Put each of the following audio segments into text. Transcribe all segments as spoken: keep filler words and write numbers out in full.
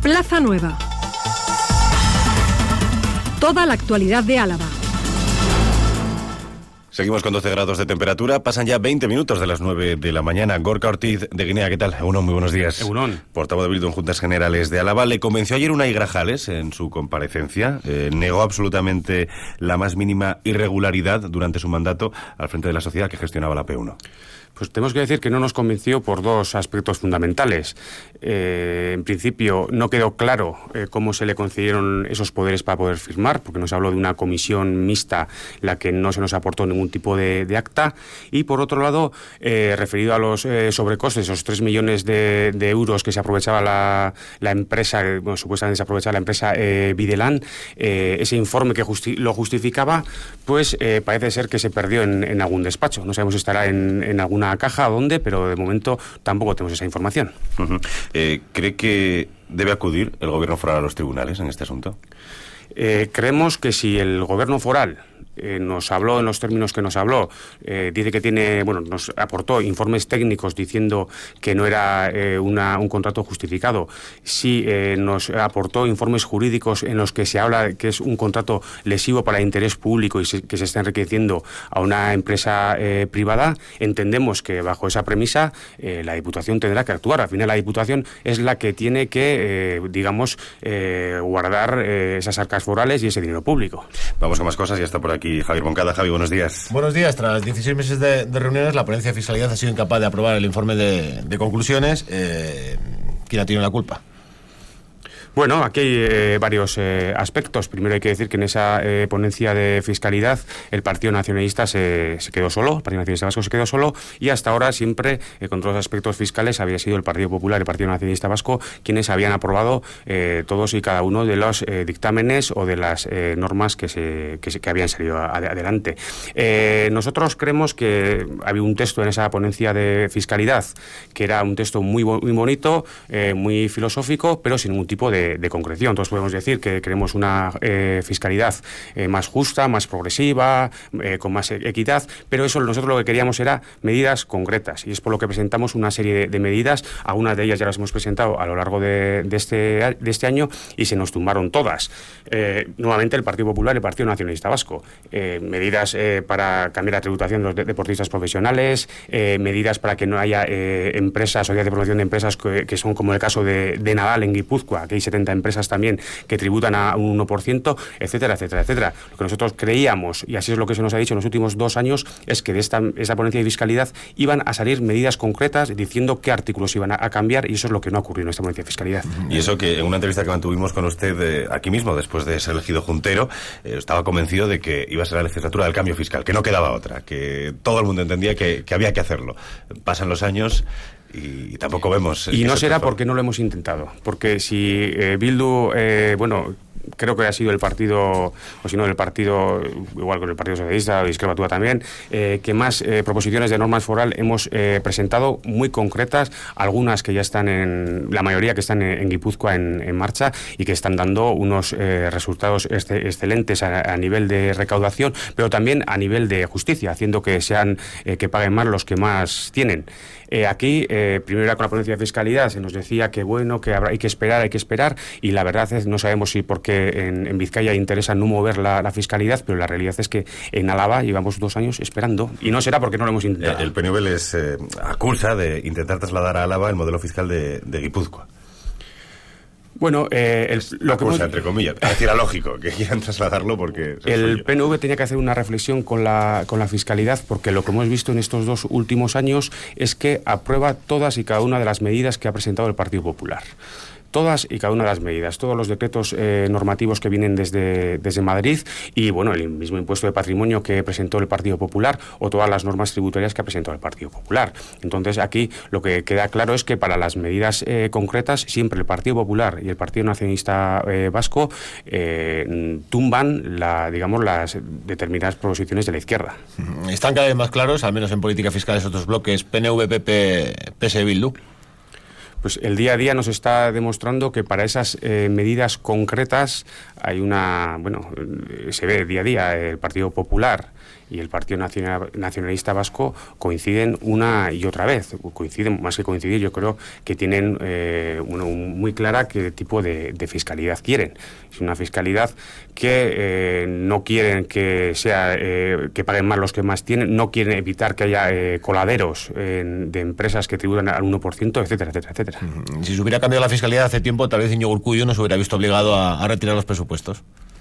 Plaza Nueva. Toda la actualidad de Álava. Seguimos con doce grados de temperatura, pasan ya veinte minutos de las nueve de la mañana. Gorka Ortiz de Guinea, ¿qué tal? Egunon, muy buenos días. Egunon. Portavoz de Bildu en Juntas Generales de Álava. Le convenció ayer Unai Grajales en su comparecencia. Eh, negó absolutamente la más mínima irregularidad durante su mandato al frente de la sociedad que gestionaba la P uno. Pues tenemos que decir que no nos convenció por dos aspectos fundamentales. Eh, en principio, no quedó claro eh, cómo se le concedieron esos poderes para poder firmar, porque nos habló de una comisión mixta, la que no se nos aportó ningún tipo de, de acta. Y por otro lado, eh, referido a los eh, sobrecostes, esos tres millones de, de euros que se aprovechaba la, la empresa, bueno, supuestamente se aprovechaba la empresa eh, Videlan, eh, ese informe que justi- lo justificaba, pues eh, parece ser que se perdió en, en algún despacho. No sabemos si estará en, en alguna caja o dónde, pero de momento tampoco tenemos esa información. Uh-huh. Eh, ¿Cree que debe acudir el gobierno foral a los tribunales en este asunto? Eh, creemos que si el gobierno foral Eh, nos habló en los términos que nos habló, eh, dice que tiene, bueno, nos aportó informes técnicos diciendo que no era eh, una, un contrato justificado. Sí eh, nos aportó informes jurídicos en los que se habla que es un contrato lesivo para el interés público y se, que se está enriqueciendo a una empresa eh, privada. Entendemos que bajo esa premisa eh, la Diputación tendrá que actuar. Al final la Diputación es la que tiene que, eh, digamos, eh, guardar eh, esas arcas forales y ese dinero público. Vamos a más cosas, ya está por aquí Y Javi Moncada. Javi, buenos días. Buenos días. Tras dieciséis meses de, de reuniones, la ponencia de fiscalidad ha sido incapaz de aprobar el informe de, de conclusiones. Eh, ¿Quién ha tenido la culpa? Bueno, aquí hay eh, varios eh, aspectos. Primero hay que decir que en esa eh, ponencia de fiscalidad el Partido Nacionalista se, se quedó solo, el Partido Nacionalista Vasco se quedó solo, y hasta ahora siempre, eh, con todos los aspectos fiscales, había sido el Partido Popular y el Partido Nacionalista Vasco quienes habían aprobado eh, todos y cada uno de los eh, dictámenes o de las eh, normas que, se, que, se, que habían salido ad- adelante. Eh, nosotros creemos que había un texto en esa ponencia de fiscalidad que era un texto muy, bo- muy bonito, eh, muy filosófico, pero sin ningún tipo de de concreción. Entonces podemos decir que queremos una eh, fiscalidad eh, más justa, más progresiva, eh, con más equidad, pero eso nosotros lo que queríamos era medidas concretas, y es por lo que presentamos una serie de, de medidas. Algunas de ellas ya las hemos presentado a lo largo de, de, este, de este año y se nos tumbaron todas. Eh, nuevamente el Partido Popular y el Partido Nacionalista Vasco. Eh, medidas eh, para cambiar la tributación de los de, deportistas profesionales, eh, medidas para que no haya eh, empresas, sociedades de promoción de empresas que, que son como el caso de, de Nadal en Guipúzcoa, que hay setenta empresas también que tributan a un uno por ciento, etcétera, etcétera, etcétera. Lo que nosotros creíamos, y así es lo que se nos ha dicho en los últimos dos años, es que de esta, esta ponencia de fiscalidad iban a salir medidas concretas diciendo qué artículos iban a, a cambiar, y eso es lo que no ha ocurrido en esta ponencia de fiscalidad. Y eso que en una entrevista que mantuvimos con usted eh, aquí mismo, después de ser elegido juntero, eh, estaba convencido de que iba a ser la legislatura del cambio fiscal, que no quedaba otra, que todo el mundo entendía que, que había que hacerlo. Pasan los años y tampoco vemos... Y no será porque no lo hemos intentado, porque si eh, Bildu, eh, bueno... creo que ha sido el partido, o si no el partido, igual con el Partido Socialista, o Izquierda Batua también, eh, que más eh, proposiciones de normas foral hemos eh, presentado, muy concretas, algunas que ya están en, la mayoría que están en, en Guipúzcoa en, en marcha y que están dando unos eh, resultados este, excelentes a, a nivel de recaudación, pero también a nivel de justicia, haciendo que sean, eh, que paguen más los que más tienen. Eh, aquí, eh, primero era con la ponencia de fiscalidad, se nos decía que bueno, que habrá, hay que esperar, hay que esperar, y la verdad es no sabemos si porque en, en Vizcaya interesa no mover la, la fiscalidad, pero la realidad es que en Álava llevamos dos años esperando, y no será porque no lo hemos intentado. El P N V les eh, acusa de intentar trasladar a Álava el modelo fiscal de, de Guipúzcoa. Bueno, eh, el, lo acusa, que hemos, entre comillas, es decir, era lógico que quieran trasladarlo porque... el P N V tenía que hacer una reflexión con la, con la fiscalidad, porque lo que hemos visto en estos dos últimos años es que aprueba todas y cada una de las medidas que ha presentado el Partido Popular. Todas y cada una de las medidas, todos los decretos eh, normativos que vienen desde, desde Madrid, y bueno, el mismo impuesto de patrimonio que presentó el Partido Popular, o todas las normas tributarias que ha presentado el Partido Popular. Entonces aquí lo que queda claro es que para las medidas eh, concretas siempre el Partido Popular y el Partido Nacionalista eh, Vasco eh, tumban la, digamos, las determinadas proposiciones de la izquierda. Están cada vez más claros, al menos en política fiscal, esos otros bloques P N V, P P, P S E, Bildu. Pues el día a día nos está demostrando que para esas eh, medidas concretas hay una, bueno, se ve día a día el Partido Popular y el Partido Nacional, Nacionalista Vasco coinciden una y otra vez. Coinciden, más que coincidir, yo creo que tienen eh, una, un, muy clara qué tipo de, de fiscalidad quieren. Es una fiscalidad que eh, no quieren que sea eh, que paguen más los que más tienen, no quieren evitar que haya eh, coladeros eh, de empresas que tributan al uno por ciento, etcétera, etcétera, etcétera. Si se hubiera cambiado la fiscalidad hace tiempo, tal vez Íñigo Urkullu no se hubiera visto obligado a, a retirar los presupuestos.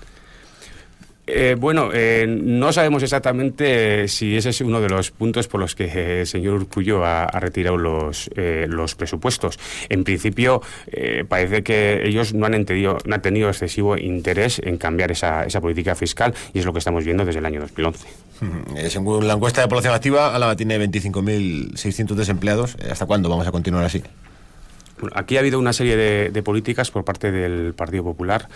Eh, bueno, eh, no sabemos exactamente si ese es uno de los puntos por los que eh, el señor Urkullu ha, ha retirado los, eh, los presupuestos. En principio, eh, parece que ellos no han, entendido, no han tenido excesivo interés en cambiar esa, esa política fiscal, y es lo que estamos viendo desde el año dos mil once. Eh, según la encuesta de población activa, Álava tiene veinticinco mil seiscientos desempleados. ¿Hasta cuándo vamos a continuar así? Bueno, aquí ha habido una serie de, de políticas por parte del Partido Popular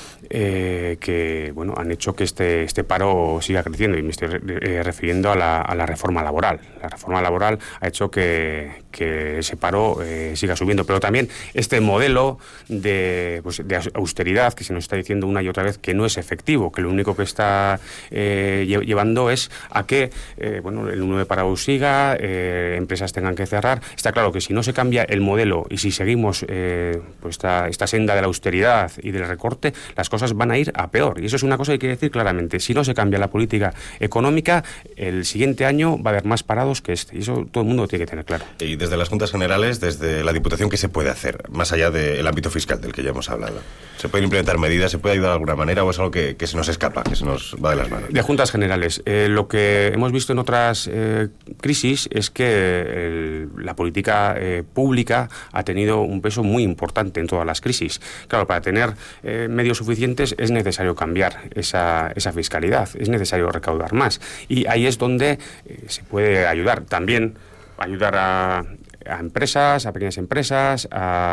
Eh, que bueno han hecho que este este paro siga creciendo, y me estoy eh, refiriendo a la, a la reforma laboral. La reforma laboral ha hecho que, que ese paro eh, siga subiendo, pero también este modelo de, pues, de austeridad que se nos está diciendo una y otra vez que no es efectivo, que lo único que está eh, llevando es a que eh, bueno el número de parados siga, eh, empresas tengan que cerrar. Está claro que si no se cambia el modelo y si seguimos eh, pues esta, esta senda de la austeridad y del recorte, las cosas van a ir a peor, y eso es una cosa que hay que decir claramente. Si no se cambia la política económica, el siguiente año va a haber más parados que este, y eso todo el mundo lo tiene que tener claro. Y desde las Juntas Generales, desde la Diputación, ¿qué se puede hacer, más allá del ámbito fiscal del que ya hemos hablado? ¿Se pueden implementar medidas, se puede ayudar de alguna manera, o es algo que, que se nos escapa, que se nos va de las manos? De Juntas Generales, eh, lo que hemos visto en otras eh, crisis es que el, la política eh, pública ha tenido un peso muy importante en todas las crisis. Claro, para tener eh, medios suficientes es necesario cambiar esa, esa fiscalidad, es necesario recaudar más, y ahí es donde eh, se puede ayudar. También ayudar a, a empresas, a pequeñas empresas,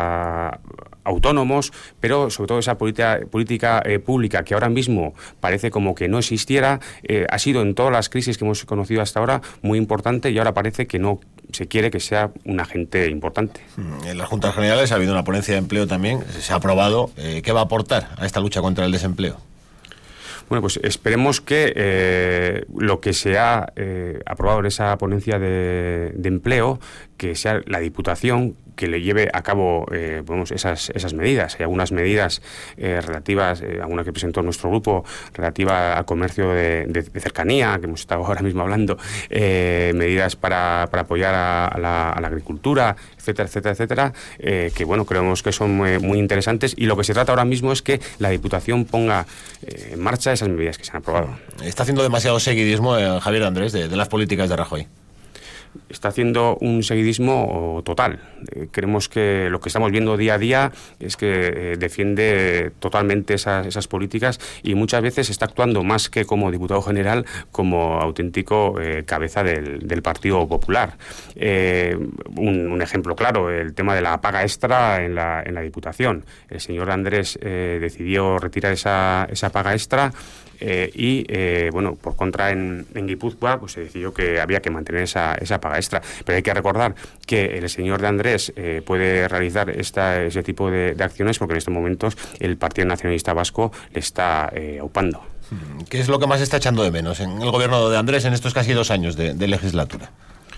a autónomos, pero sobre todo esa política, política eh, pública que ahora mismo parece como que no existiera, eh, ha sido en todas las crisis que hemos conocido hasta ahora muy importante, y ahora parece que no se quiere que sea un agente importante. En las Juntas Generales ha habido una ponencia de empleo también, se ha aprobado. Eh, ¿Qué va a aportar a esta lucha contra el desempleo? Bueno, pues esperemos que eh, lo que se ha eh, aprobado en esa ponencia de, de empleo, que sea la Diputación que le lleve a cabo eh, bueno, esas, esas medidas. Hay algunas medidas eh, relativas, eh, alguna que presentó nuestro grupo, relativa al comercio de, de, de cercanía, que hemos estado ahora mismo hablando, eh, medidas para, para apoyar a, a, la, a la agricultura, etcétera, etcétera, etcétera, eh, que bueno, creemos que son muy, muy interesantes, y lo que se trata ahora mismo es que la Diputación ponga eh, en marcha esas medidas que se han aprobado. Está haciendo demasiado seguidismo eh, Javier Andrés de, de las políticas de Rajoy. Está haciendo un seguidismo total. Eh, creemos que lo que estamos viendo día a día es que eh, defiende totalmente esas, esas políticas, y muchas veces está actuando más que como diputado general, como auténtico eh, cabeza del, del Partido Popular. Eh, un, un ejemplo claro, el tema de la paga extra en la, en la Diputación. El señor Andrés eh, decidió retirar esa, esa paga extra. Eh, y, eh, bueno, por contra en, en Guipúzcoa pues se decidió que había que mantener esa, esa paga extra. Pero hay que recordar que el señor de Andrés eh, puede realizar esta, ese tipo de, de acciones porque en estos momentos el Partido Nacionalista Vasco le está eh, aupando. ¿Qué es lo que más está echando de menos en el gobierno de Andrés en estos casi dos años de, de legislatura?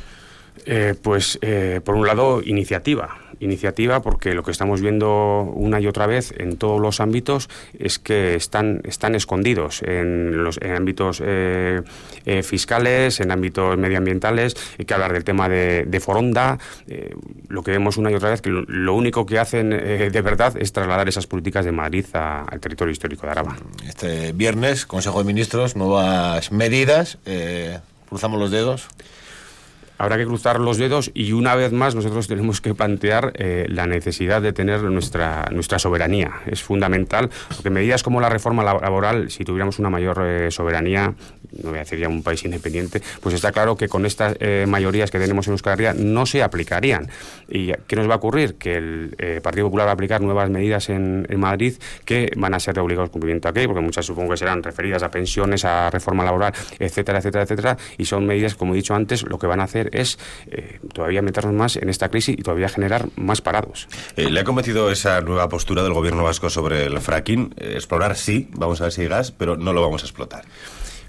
Eh, pues, eh, por un lado, iniciativa. Iniciativa porque lo que estamos viendo una y otra vez en todos los ámbitos es que están, están escondidos en los en ámbitos eh, eh, fiscales, en ámbitos medioambientales. Hay que hablar del tema de, de Foronda. Eh, lo que vemos una y otra vez que lo, lo único que hacen eh, de verdad es trasladar esas políticas de Madrid a, al territorio histórico de Araba. Este viernes, Consejo de Ministros, nuevas medidas. Eh, cruzamos los dedos. Habrá que cruzar los dedos, y una vez más nosotros tenemos que plantear eh, la necesidad de tener nuestra nuestra soberanía. Es fundamental, porque medidas como la reforma laboral, si tuviéramos una mayor eh, soberanía, no voy a decir ya un país independiente, pues está claro que con estas eh, mayorías que tenemos en Euskal Herria no se aplicarían. ¿Y qué nos va a ocurrir? Que el eh, Partido Popular va a aplicar nuevas medidas en, en Madrid que van a ser de obligado cumplimiento aquí, porque muchas supongo que serán referidas a pensiones, a reforma laboral, etcétera, etcétera, etcétera, y son medidas, como he dicho antes, lo que van a hacer es eh, todavía meternos más en esta crisis y todavía generar más parados. Eh, ¿Le ha convencido esa nueva postura del gobierno vasco sobre el fracking? Eh, explorar sí, vamos a ver si hay gas, pero no lo vamos a explotar.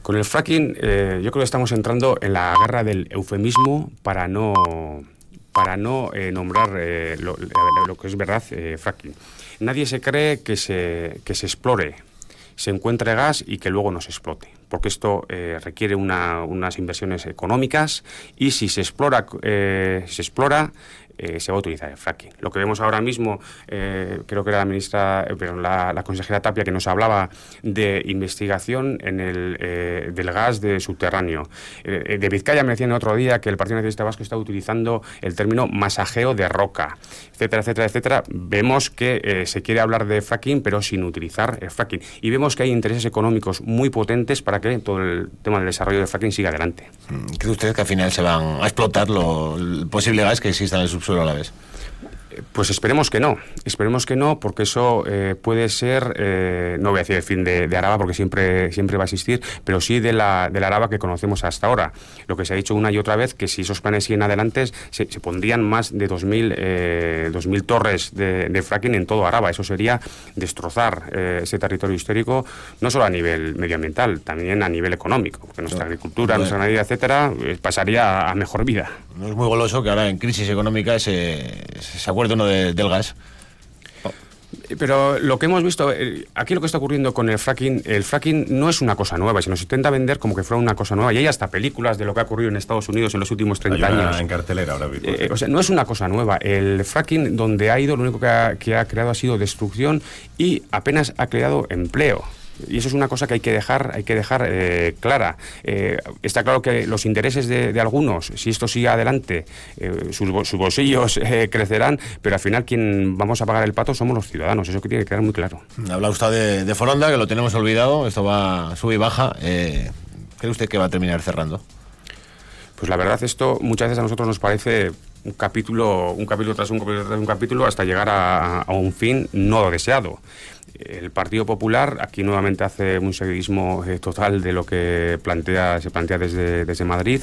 Con el fracking, eh, yo creo que estamos entrando en la guerra del eufemismo para no, para no eh, nombrar eh, lo, lo, lo que es verdad, eh, fracking. Nadie se cree que se, que se explore, se encuentre gas y que luego no se explote, porque esto eh, requiere una, unas inversiones económicas y si se explora, eh, se explora Eh, se va a utilizar el fracking. Lo que vemos ahora mismo, eh, creo que era la ministra, eh, pero la, la consejera Tapia, que nos hablaba de investigación en el eh, del gas de subterráneo. Eh, de Vizcaya me decían el otro día que el Partido Nacionalista Vasco está utilizando el término masajeo de roca, etcétera, etcétera, etcétera. Vemos que eh, se quiere hablar de fracking, pero sin utilizar el fracking. Y vemos que hay intereses económicos muy potentes para que todo el tema del desarrollo del fracking siga adelante. ¿Cree usted que al final se van a explotar lo, el posible gas que exista en el subsuelo a la vez? Pues esperemos que no, esperemos que no, porque eso eh, puede ser, eh, no voy a decir el fin de, de Araba, porque siempre siempre va a existir, pero sí de la, de la Araba que conocemos hasta ahora. Lo que se ha dicho una y otra vez, que si esos planes siguen adelante, se, se pondrían más de dos mil eh, torres de, de fracking en todo Araba. Eso sería destrozar eh, ese territorio histórico, no solo a nivel medioambiental, también a nivel económico, porque nuestra agricultura, nuestra ganadería, etcétera, eh, pasaría a mejor vida. No es muy goloso que ahora en crisis económica se, se acuerde uno de, del gas. Pero lo que hemos visto, eh, aquí lo que está ocurriendo con el fracking, el fracking no es una cosa nueva, se nos intenta vender como que fuera una cosa nueva, y hay hasta películas de lo que ha ocurrido en Estados Unidos en los últimos treinta hay una años. En cartelera ahora mismo. Eh, o sea, no es una cosa nueva. El fracking, donde ha ido, lo único que ha, que ha creado ha sido destrucción y apenas ha creado empleo. Y eso es una cosa que hay que dejar, hay que dejar eh, clara. Eh, está claro que los intereses de, de algunos, si esto sigue adelante, eh, sus, sus bolsillos eh, crecerán, pero al final quien vamos a pagar el pato somos los ciudadanos. Eso que tiene que quedar muy claro. Habla usted de, de Foronda, que lo tenemos olvidado. Esto va sube y baja. Eh, ¿Cree usted que va a terminar cerrando? Pues la verdad, esto muchas veces a nosotros nos parece un capítulo, un capítulo tras un capítulo tras un capítulo, hasta llegar a, a un fin no deseado. El Partido Popular aquí nuevamente hace un seguidismo eh, total de lo que plantea se plantea desde, desde Madrid,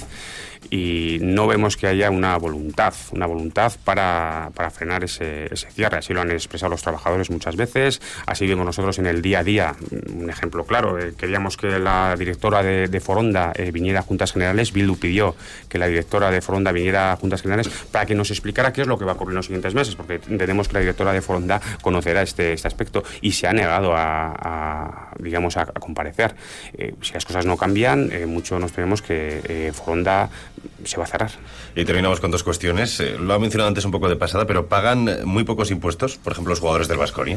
y no vemos que haya una voluntad, una voluntad para, para frenar ese, ese cierre. Así lo han expresado los trabajadores muchas veces, así vemos nosotros en el día a día. Un ejemplo claro, eh, queríamos que la directora de, de Foronda eh, viniera a Juntas Generales. Bildu pidió que la directora de Foronda viniera a Juntas Generales para que nos explicara qué es lo que va a ocurrir en los siguientes meses, porque entendemos que la directora de Foronda conocerá este, este aspecto, y se ha negado a, a digamos, a, a comparecer. Eh, si las cosas no cambian, eh, mucho nos tememos que eh, Foronda se va a cerrar. Y terminamos con dos cuestiones. Eh, lo ha mencionado antes un poco de pasada, pero pagan muy pocos impuestos, por ejemplo, los jugadores del Baskonia.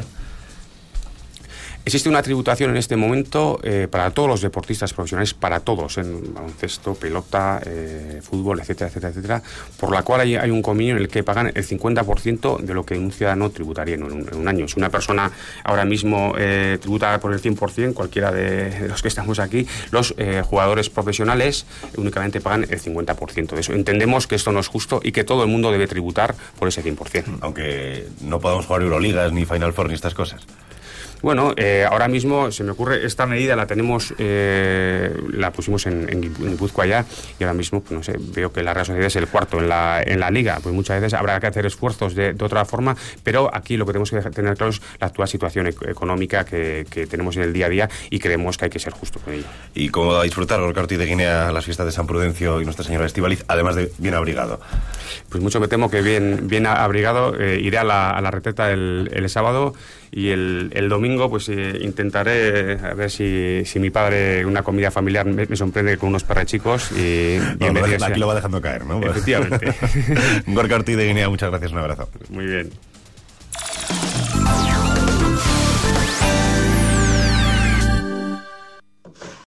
Existe una tributación en este momento eh, para todos los deportistas profesionales, para todos, en baloncesto, pelota, eh, fútbol, etcétera, etcétera, etcétera, por la cual hay, hay un convenio en el que pagan el cincuenta por ciento de lo que un ciudadano tributaría en un, en un año. Si una persona ahora mismo eh, tributa por el cien por ciento, cualquiera de, de los que estamos aquí, los eh, jugadores profesionales únicamente pagan el cincuenta por ciento de eso. Entendemos que esto no es justo y que todo el mundo debe tributar por ese cien por ciento. Aunque no podamos jugar Euroligas, ni Final Four, ni estas cosas. Bueno, eh, ahora mismo se me ocurre, esta medida la tenemos, eh, la pusimos en, en, en Guipúzcoa ya, y ahora mismo, pues no sé, veo que la Real Sociedad es el cuarto en la, en la Liga. Pues muchas veces habrá que hacer esfuerzos de, de otra forma, pero aquí lo que tenemos que tener claro es la actual situación ec- económica que, que tenemos en el día a día, y creemos que hay que ser justos con ello. ¿Y cómo va a disfrutar Gorka Ortiz de Guinea las fiestas de San Prudencio y Nuestra Señora de Estíbaliz, además de bien abrigado? Pues mucho me temo que bien, bien abrigado. Eh, iré a la, a la retreta el, el sábado, y el, el domingo pues eh, intentaré a ver si, si mi padre, una comida familiar, me, me sorprende con unos perrechicos y, no, y lo, aquí lo va dejando caer, ¿no? Efectivamente. Gorka Ortiz de Guinea, muchas gracias, un abrazo. Muy bien.